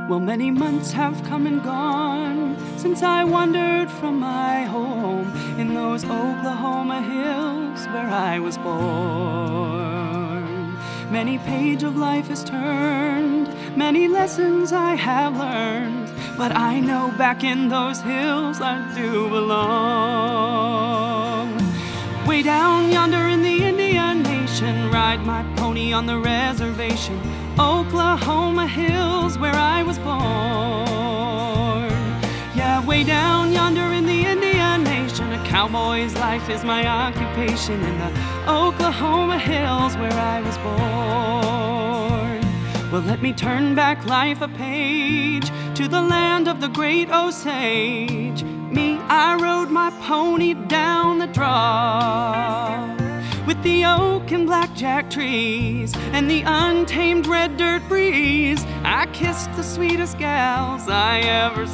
Well, many months have come and gone since I wandered from my home in those Oklahoma hills where I was born. Many page of life has turned, many lessons I have learned, but I know back in those hills I do belong. Way down yonder in the Indian Nation, ride my pony on the reservation, Oklahoma hills where I was born. Yeah, way down yonder in the Indian Nation, a cowboy's life is my occupation in the Oklahoma hills where I was born. Well, let me turn back life a page to the land of the great Osage. Me, I rode my pony down the draw with the oak and blackjack trees and the untamed red dirt breeze. I kissed the sweetest gals I ever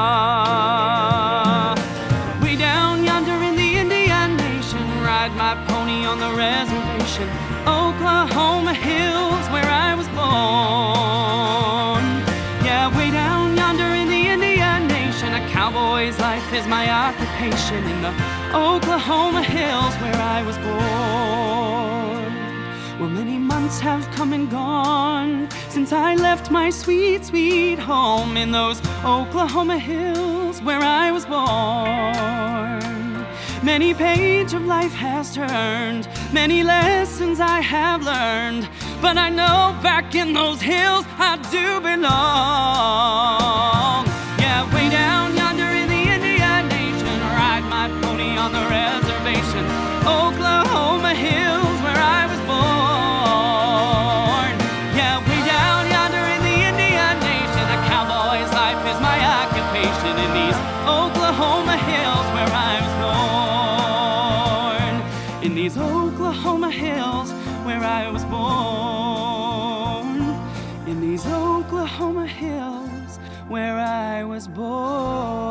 saw. Way down yonder in the Indian Nation, ride my pony on the reservation, Oklahoma hills where I was born. Yeah, way down yonder in the Indian Nation, a cowboy's life is my occupation in the Oklahoma hills where I was born. Well, many months have come and gone since I left my sweet, sweet home in those Oklahoma hills where I was born. Many page of life has turned, many lessons I have learned, but I know back in those hills I do belong. Yeah, way down yonder in the Indian Nation, ride my pony on the reservation, Oklahoma hills where I was born. Yeah, way down yonder in the Indian Nation, a cowboy's life is my occupation in these Oklahoma hills where I was born. In these Oklahoma hills where I was born. In these Oklahoma hills where I was born.